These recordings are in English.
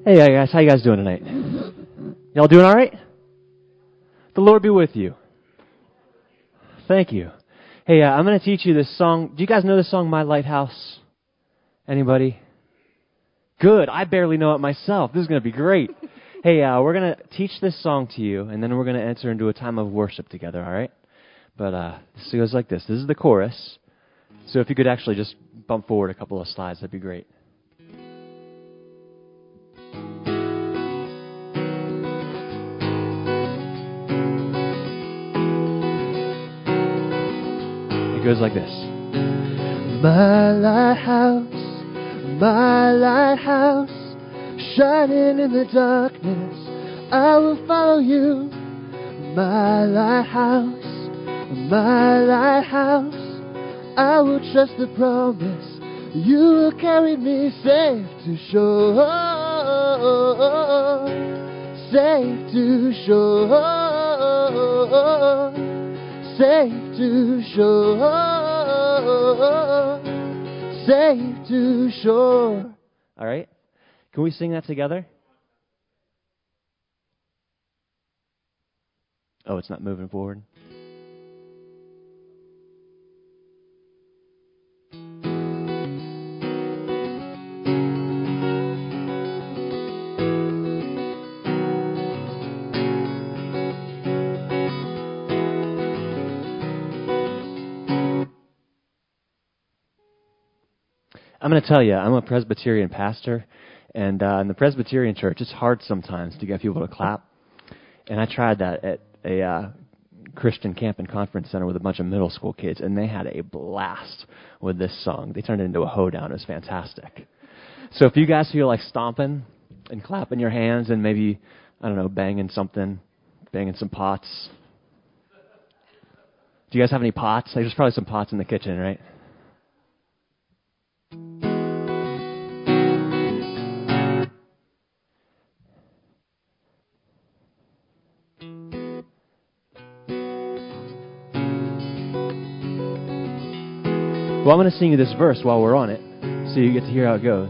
Hey guys, how you guys doing tonight? Y'all doing all right? The Lord be with you. Thank you. Hey, I'm going to teach you this song. Do you guys know this song, My Lighthouse? Anybody? Good. I barely know it myself. This is going to be great. Hey, we're going to teach this song to you, and then we're going to enter into a time of worship together, all right? But this goes like this. This is the chorus. So if you could actually just bump forward a couple of slides, that'd be great. It goes like this. My lighthouse, shining in the darkness, I will follow you. My lighthouse, I will trust the promise. You will carry me safe to shore, safe to shore, safe to shore, safe to shore. All right? Can we sing that together? Oh, it's not moving forward. I'm going to tell you, I'm a Presbyterian pastor, and in the Presbyterian church, it's hard sometimes to get people to clap. And I tried that at a Christian camp and conference center with a bunch of middle school kids, and they had a blast with this song. They turned it into a hoedown. It was fantastic. So if you guys feel like stomping and clapping your hands and maybe, I don't know, banging some pots. Do you guys have any pots? There's probably some pots in the kitchen, right? Well, I'm going to sing you this verse while we're on it, so you get to hear how it goes.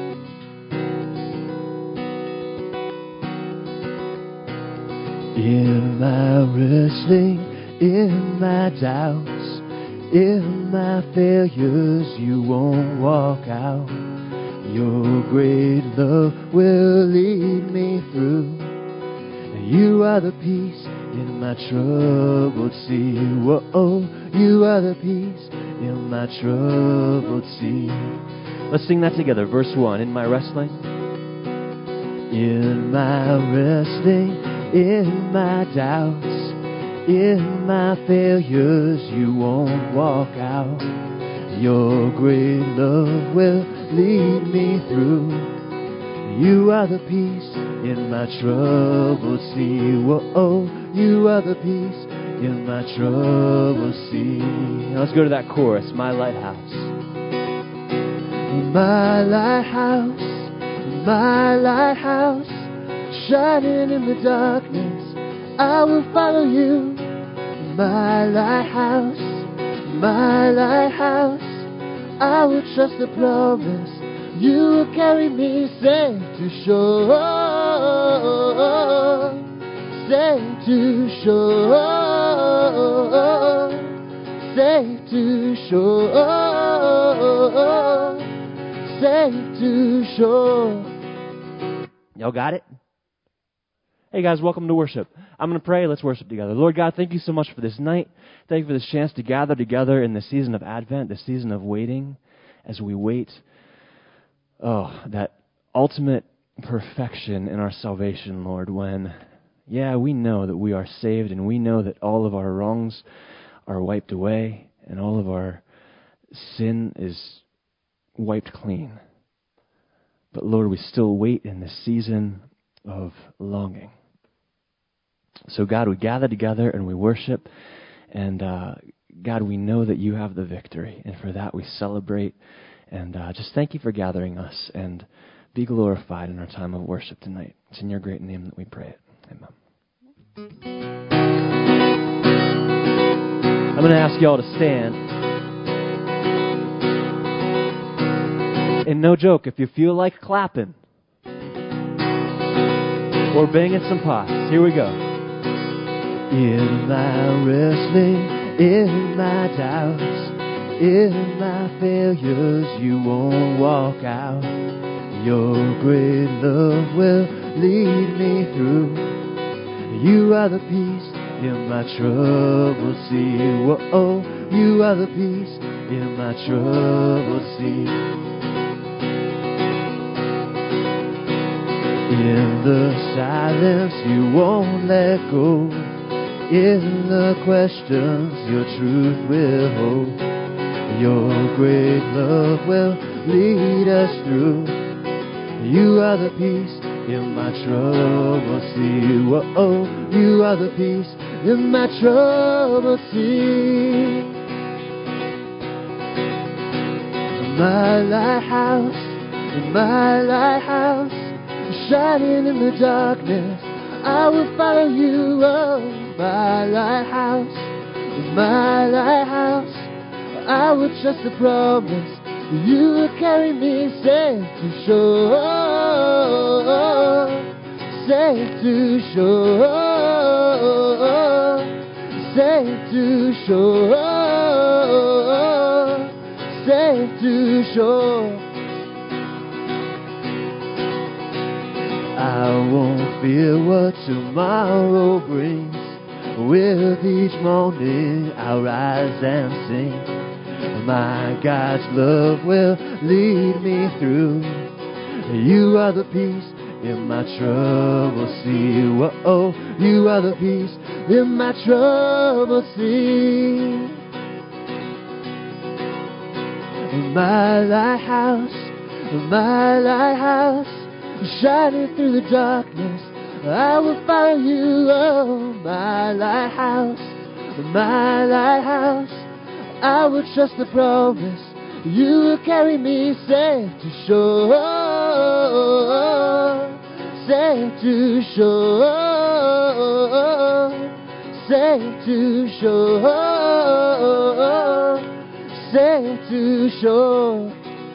In my wrestling, in my doubts, in my failures, you won't walk out. Your great love will lead me through. You are the peace in my troubled sea. Whoa, you are the peace in my troubled sea. Let's sing that together. Verse 1. In my wrestling, in my doubts, in my failures, you won't walk out. Your great love will lead me through. You are the peace in my troubled sea. Whoa, you are the peace in my troubled sea. Now let's go to that chorus. My lighthouse. My lighthouse, shining in the darkness, I will follow you. My lighthouse, I will trust the promise. You will carry me safe to shore, safe to shore, safe to shore, safe to shore. Y'all got it? Hey guys, welcome to worship. I'm going to pray. Let's worship together. Lord God, thank you so much for this night. Thank you for this chance to gather together in the season of Advent, the season of waiting, as we wait. Oh, that ultimate perfection in our salvation, Lord, when, we know that we are saved and we know that all of our wrongs are wiped away and all of our sin is wiped clean. But Lord, we still wait in this season of longing. So God, we gather together and we worship, and God, we know that you have the victory, and for that we celebrate. And just thank you for gathering us, and be glorified in our time of worship tonight. It's in your great name that we pray it. Amen. I'm going to ask you all to stand. And no joke, if you feel like clapping, We're banging some pots. Here we go. In my wrestling, in my doubts, in my failures, you won't walk out. Your great love will lead me through. You are the peace in my troubled sea. Whoa, you are the peace in my troubled sea. In the silence, you won't let go. In the questions, your truth will hold. Your great love will lead us through. You are the peace in my troubled sea. Whoa, you are the peace in my troubled sea. My lighthouse, shining in the darkness, I will follow you. Oh, my lighthouse, I will trust the promise. You will carry me safe to shore, safe to shore, safe to shore, safe to shore. I won't fear what tomorrow brings. With each morning I'll rise and sing. My God's love will lead me through. You are the peace in my troubled sea. Whoa, you are the peace in my troubled sea. My lighthouse, shining through the darkness, I will follow you. Oh, my lighthouse, I will trust the promise. You will carry me safe to shore, safe to shore, safe to shore, safe to shore.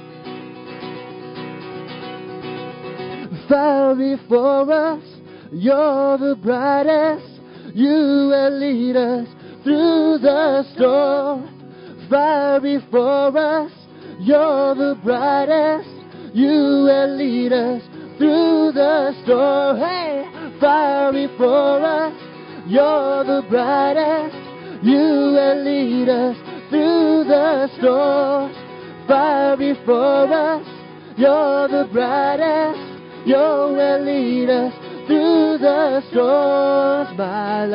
Fire before us, you're the brightest. You will lead us through the storm. Fire before us, you're the brightest. You will lead us through the storm. Hey, fire before us, you're the brightest. You will lead us through the storm. Fire before us, you're the brightest. You will lead us through the storms. My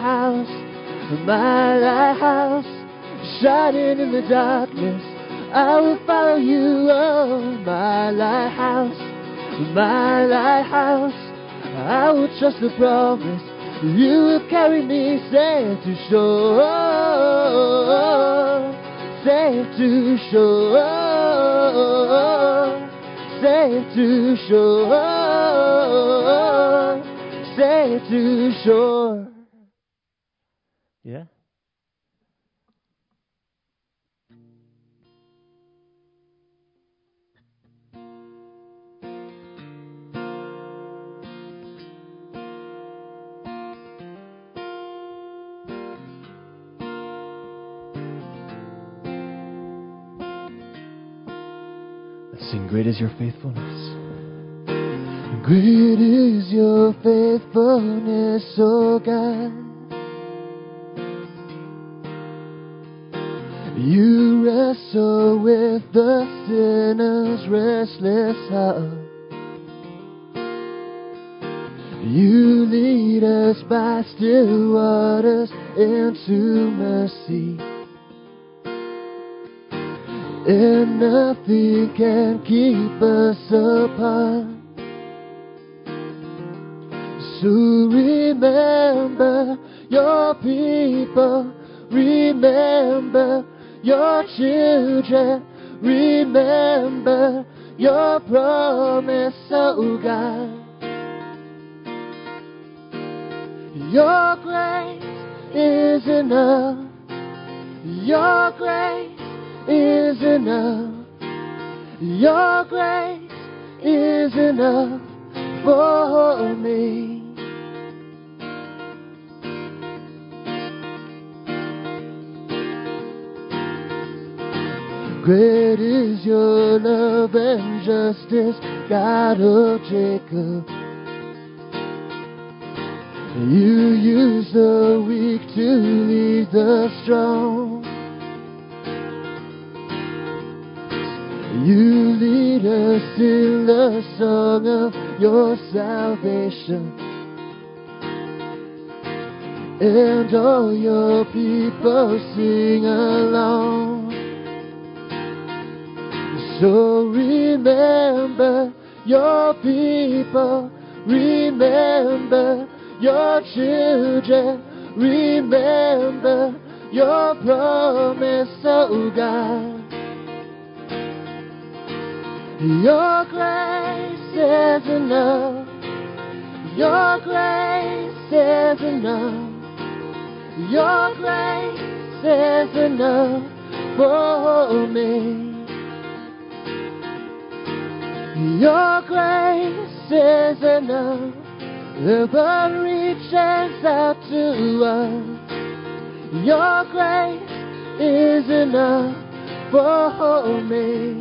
lighthouse, shining in the darkness, I will follow you. Oh, my lighthouse, I will trust the promise. You will carry me safe to shore, safe to shore, safe to shore, safe to shore. Yeah. Let's sing, great is your faithfulness. Great is your faithfulness, oh God. You wrestle with the sinner's restless heart. You lead us by still waters into mercy. And nothing can keep us apart. So remember your people, remember your children, remember your promise, oh God. Your grace is enough. Your grace is enough. Your grace is enough for me. Great is your love and justice, God of Jacob. You use the weak to lead the strong. You lead us in the song of your salvation, and all your people sing along. So remember your people, remember your children, remember your promise, oh God. Your grace is enough. Your grace is enough. Your grace is enough for me. Your grace is enough. The blood reaches out to us. Your grace is enough for me.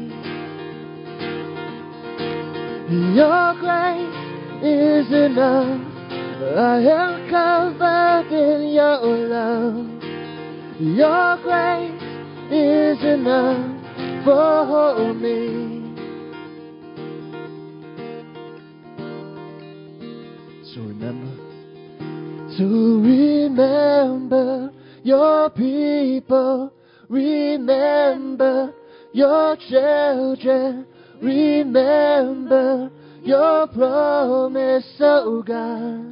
Your grace is enough. I am covered in your love. Your grace is enough for me. So remember your people, remember your children, remember your promise, oh God.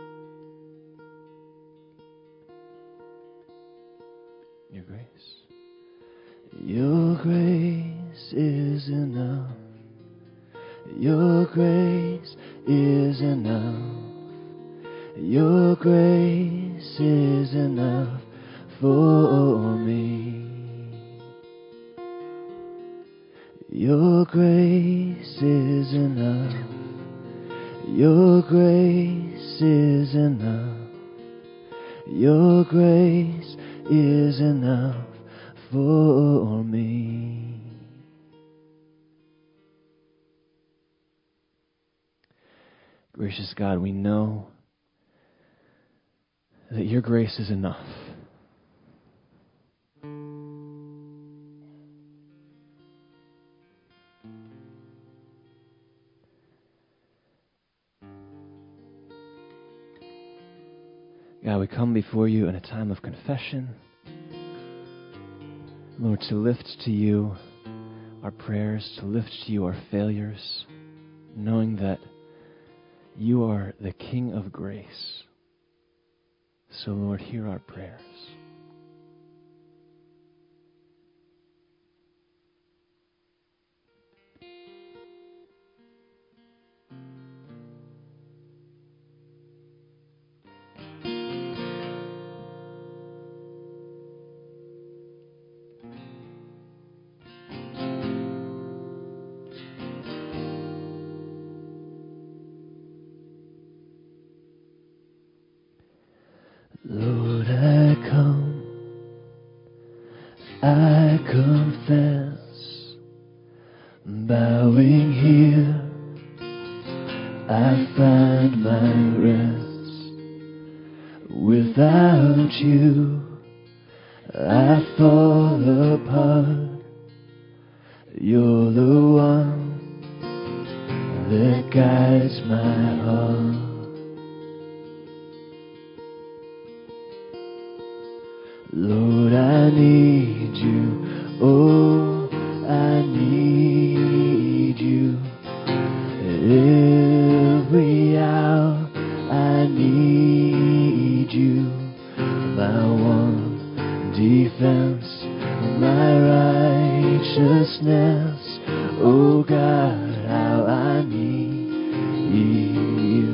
Your grace is enough. Your grace is enough. Your grace is enough for me. Your grace is enough. Your grace is enough. Your grace is enough for me. Gracious God, we know that your grace is enough. God, we come before you in a time of confession, Lord, to lift to you our prayers, to lift to you our failures, knowing that you are the King of grace. So, Lord, hear our prayers. Lord, I come, I confess, bowing here, I find my rest. Without you, I fall apart. You're the one that guides my heart. Lord, I need you, oh, I need you. Every hour I need you. My one defense, my righteousness. Oh God, how I need you.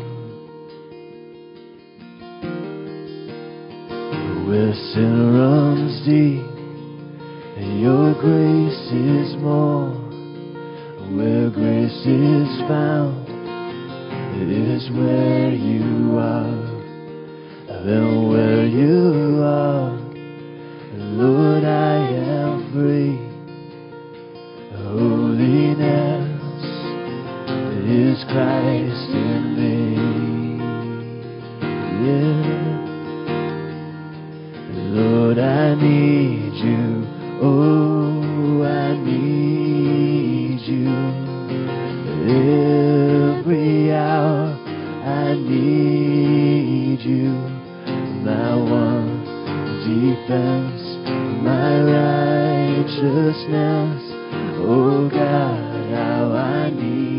Where sin runs deep, your grace is more. Where grace is found, it is where you are. Then where you are, Lord, I am free. need you. Oh, I need you. Every hour I need you. My one defense, my righteousness. Oh God, how I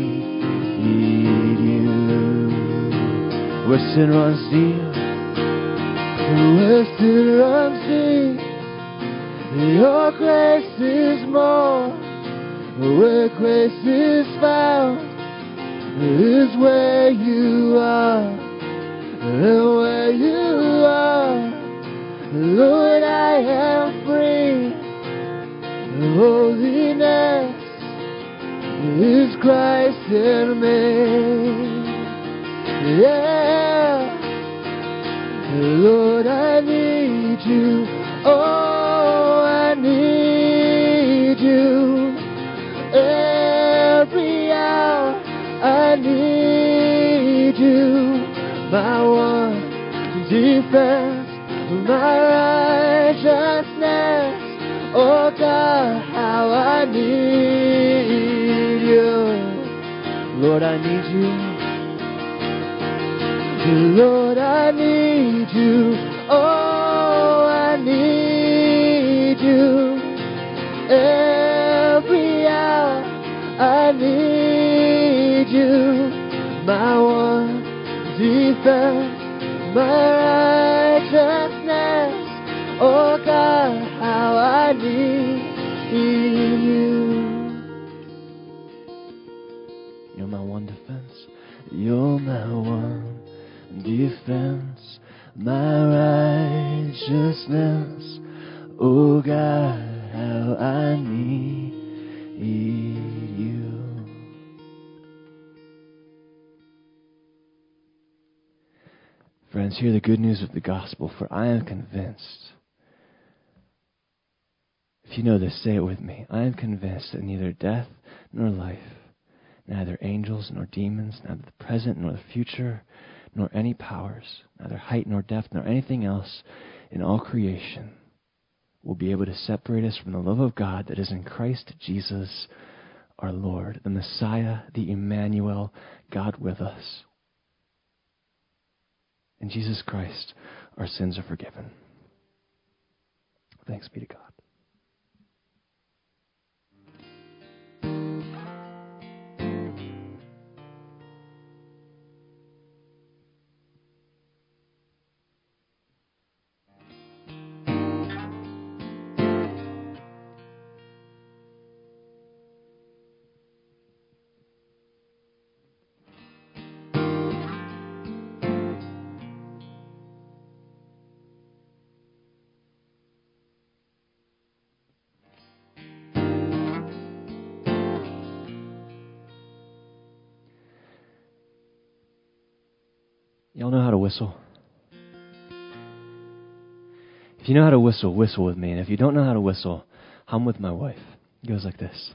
need you. Where sin runs deep, where sin runs deep, your grace is more. Where grace is found is where you are, and where you are, Lord, I am free. Holiness is Christ in me. Yeah, Lord, I need you. Oh, I need you. Every hour I need you. My one defense, my righteousness. Oh God, how I need you. Lord, I need you. Lord, I need you. Oh, I need you. Every hour I need you. My one defense, my righteousness. Oh God, how I need you. You're my one defense. You're my one defense, my righteousness. Oh God, how I need you. Friends, hear the good news of the gospel, for I am convinced. If you know this, say it with me. I am convinced that neither death nor life, neither angels nor demons, neither the present nor the future, nor any powers, neither height nor depth, nor anything else in all creation will be able to separate us from the love of God that is in Christ Jesus our Lord, the Messiah, the Emmanuel, God with us. In Jesus Christ, our sins are forgiven. Thanks be to God. Y'all know how to whistle? If you know how to whistle, whistle with me. And if you don't know how to whistle, hum with my wife. It goes like this.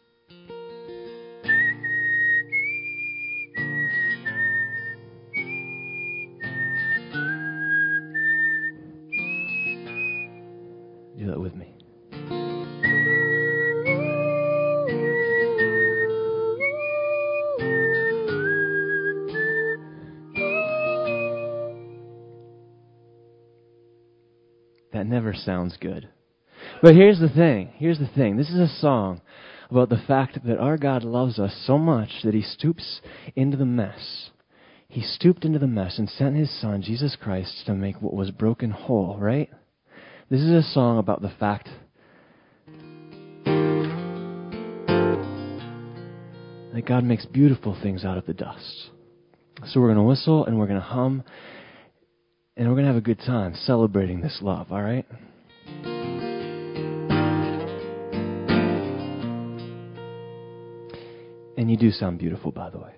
Do that with me. That never sounds good. But here's the thing. This is a song about the fact that our God loves us so much that He stoops into the mess. He stooped into the mess and sent His Son, Jesus Christ, to make what was broken whole, right? This is a song about the fact that God makes beautiful things out of the dust. So we're going to whistle and we're going to hum and we're going to have a good time celebrating this love, all right? And you do sound beautiful, by the way.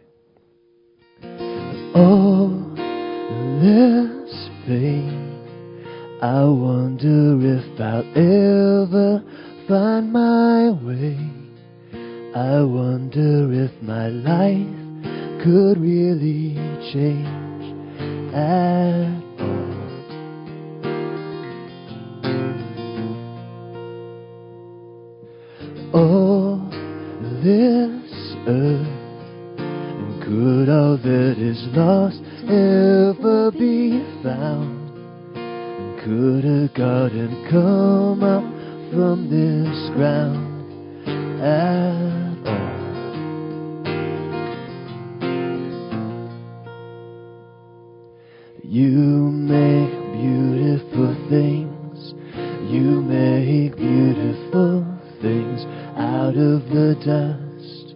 Oh, this pain, I wonder if I'll ever find my way. I wonder if my life could really change at all. all this earth, and could all that is lost ever be found? Could a garden come up from this ground at all? You make beautiful things. You make beautiful things out of the dust.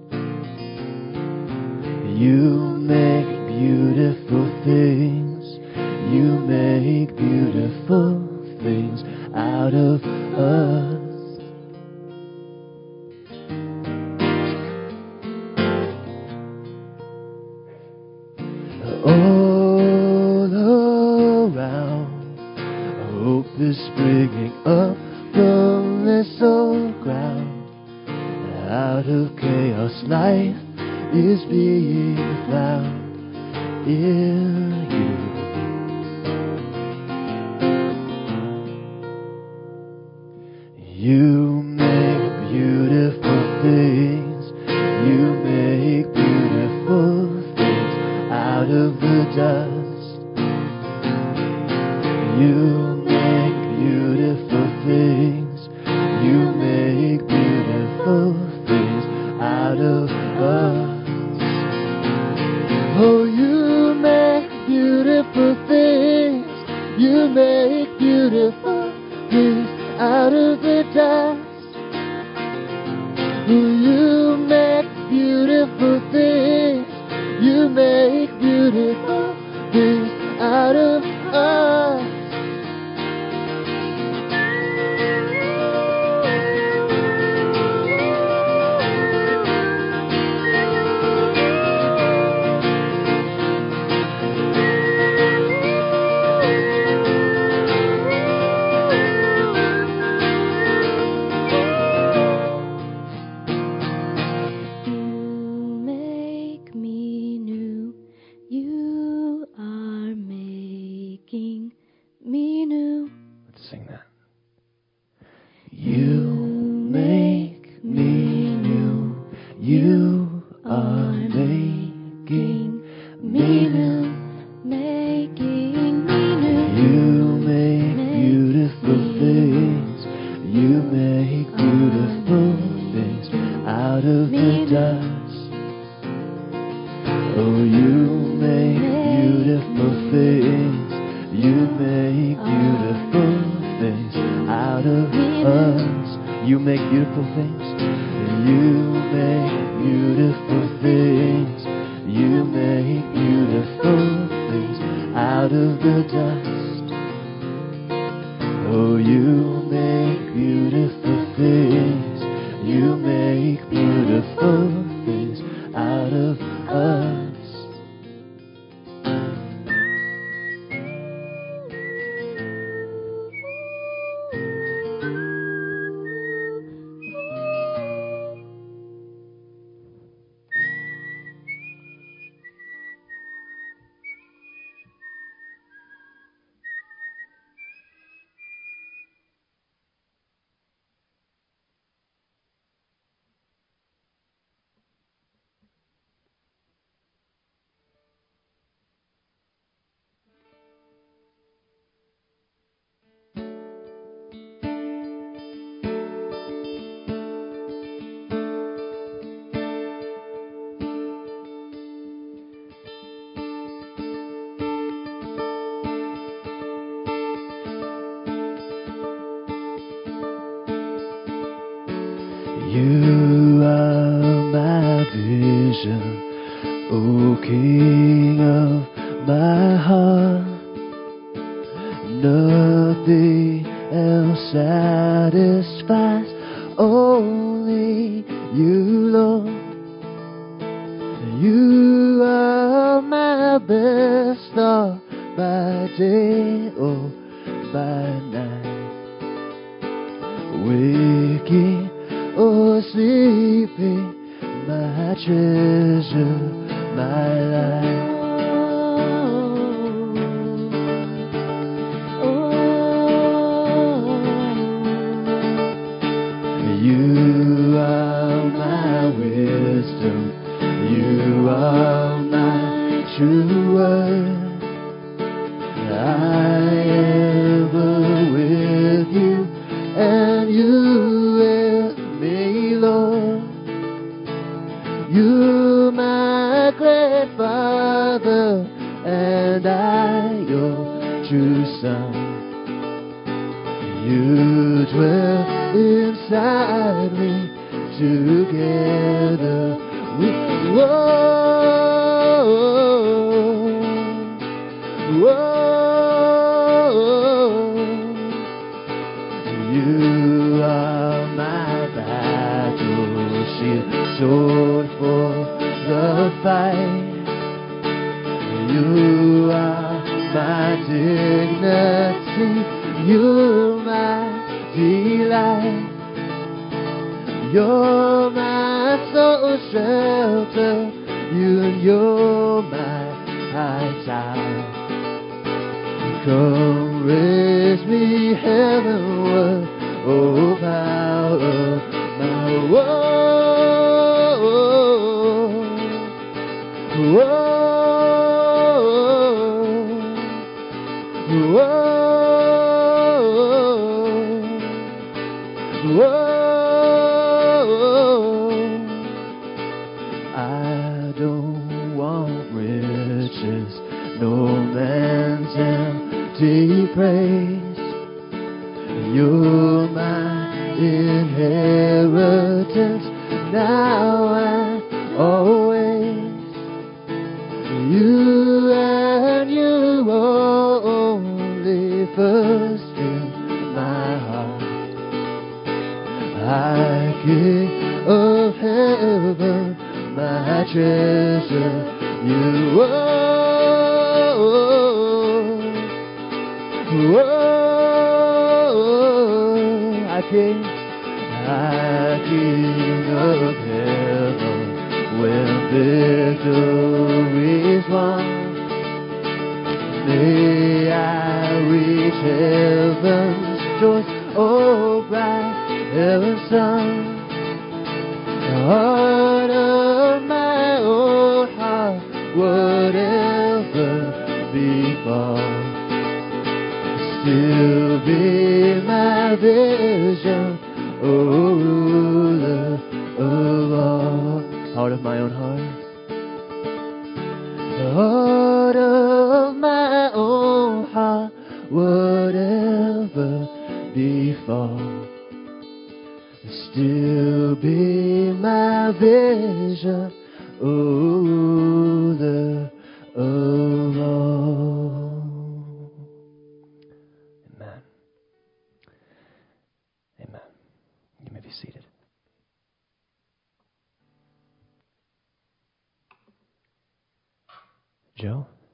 You make beautiful things. You make beautiful things out of us. All around, hope is springing up from this old ground. Out of chaos, life is being found in you. You make beautiful things. You make beautiful things out of the dust. You make beautiful things. You make beautiful things out of us. Oh, you make beautiful things. You make beautiful things out of the dust. You make beautiful things. You make beautiful things out of us. You are my vision, O King of my heart. Nothing else satisfies, only you, Lord. You are my best star by day or by night. Waking or sleeping, my treasure, my life. You are You dwell inside me. Together we You are my battle shield, sword for the fight. You are my dignity. You're my delight. You're my soul shelter. You're my high tower. Come raise me heavenward, oh power of my world. I don't want riches, no man's empty praise. You're my inheritance, now and always. You and you only first in my heart. High King of heaven, my treasure, you High King of heaven, when victory's won, may I reach heaven's joys, oh bright heaven's sun. Heart of my own heart, whatever befall, still be my vision, oh ruler of all. Heart of my own heart. Heart of my own heart, whatever befall, still be my vision, ruler of all. Amen. Amen. You may be seated. Joe?